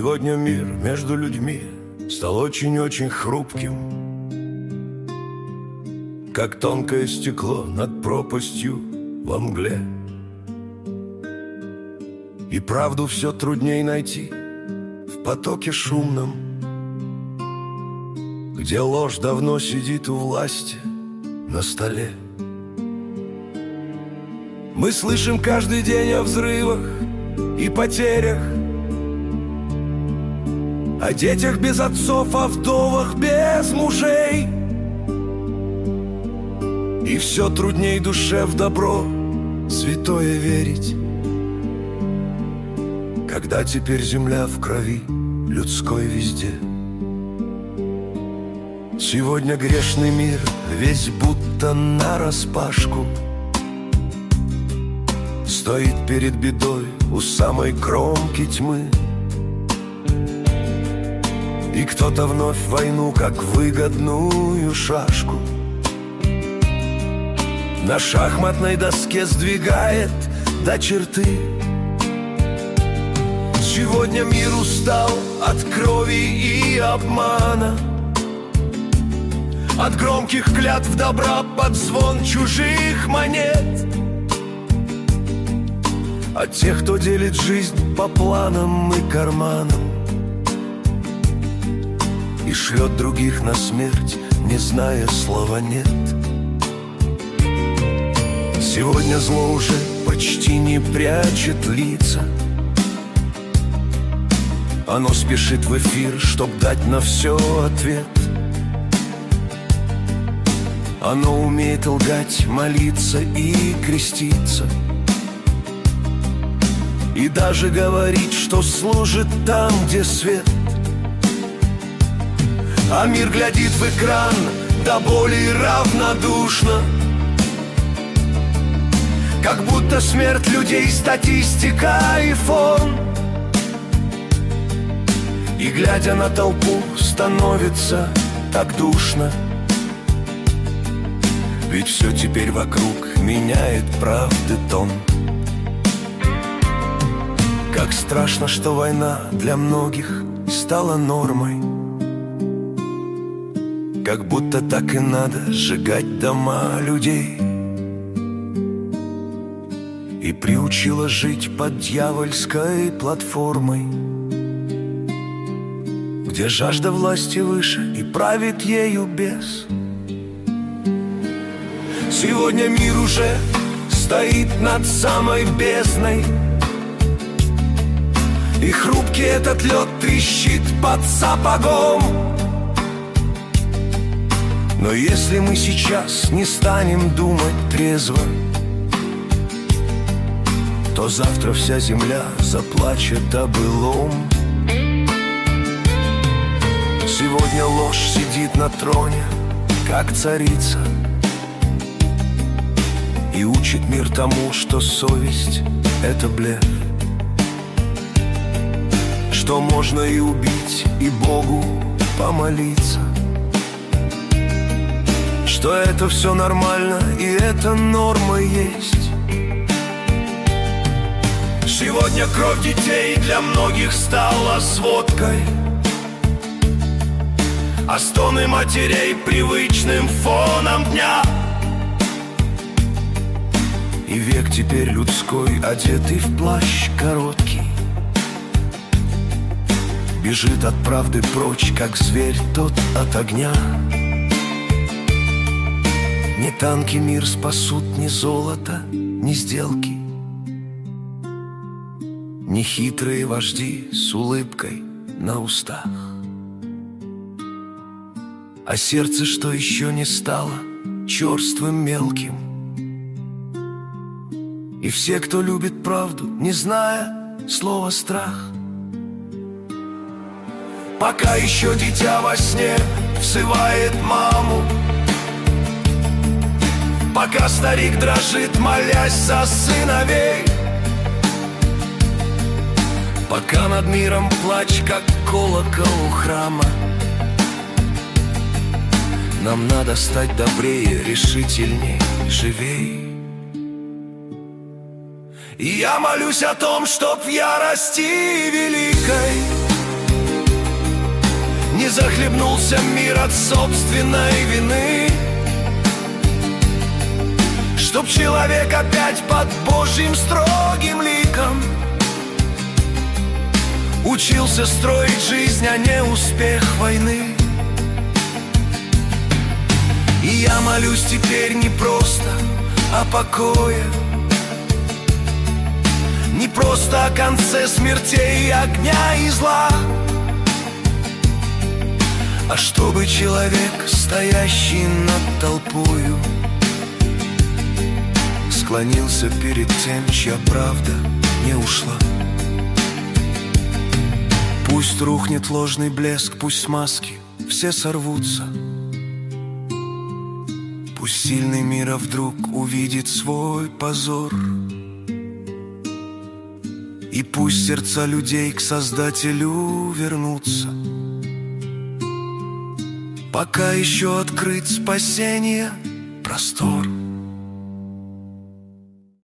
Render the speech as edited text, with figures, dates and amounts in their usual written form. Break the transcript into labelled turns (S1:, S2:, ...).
S1: Сегодня мир между людьми стал очень-очень хрупким, как тонкое стекло над пропастью во мгле. И правду все трудней найти в потоке шумном, где ложь давно сидит у власти на столе. Мы слышим каждый день о взрывах и потерях, о детях без отцов, о вдовах без мужей. И все трудней душе в добро святое верить, когда теперь земля в крови людской везде. Сегодня грешный мир весь будто нараспашку стоит перед бедой у самой кромки тьмы. И кто-то вновь войну, как выгодную шашку, на шахматной доске сдвигает до черты. Сегодня мир устал от крови и обмана, от громких клятв добра под звон чужих монет, от тех, кто делит жизнь по планам и карманам и шлет других на смерть, не зная слова «нет». Сегодня зло уже почти не прячет лица, оно спешит в эфир, чтоб дать на все ответ. Оно умеет лгать, молиться и креститься, и даже говорить, что служит там, где свет. А мир глядит в экран до боли равнодушно, как будто смерть людей статистика и фон. И глядя на толпу, становится так душно, ведь все теперь вокруг меняет правды тон. Как страшно, что война для многих стала нормой, как будто так и надо сжигать дома людей, и приучила жить под дьявольской платформой, где жажда власти выше и правит ею бес. Сегодня мир уже стоит над самой бездной, и хрупкий этот лед трещит под сапогом. Но если мы сейчас не станем думать трезво, то завтра вся земля заплачет о былом. Сегодня ложь сидит на троне, как царица, и учит мир тому, что совесть — это блеф, что можно и убить, и Богу помолиться, что это все нормально, и это норма есть. Сегодня кровь детей для многих стала сводкой, а стоны матерей привычным фоном дня. И век теперь людской, одетый в плащ короткий, бежит от правды прочь, как зверь тот от огня. Ни танки мир спасут, ни золото, ни сделки, ни хитрые вожди с улыбкой на устах. А сердце, что еще не стало черствым мелким, и все, кто любит правду, не зная слова страх. Пока еще дитя во сне взывает маму, пока старик дрожит, молясь за сыновей, пока над миром плач, как колокол у храма, нам надо стать добрее, решительней, живей. И я молюсь о том, чтоб в ярости великой не захлебнулся мир от собственной вины, чтоб человек опять под Божьим строгим ликом учился строить жизнь, а не успех войны. И я молюсь теперь не просто о покое, не просто о конце смертей, огня и зла, а чтобы человек, стоящий над толпою, склонился перед тем, чья правда не ушла. Пусть рухнет ложный блеск, пусть маски все сорвутся, пусть сильный мира вдруг увидит свой позор, и пусть сердца людей к Создателю вернутся, пока еще открыт спасение простор.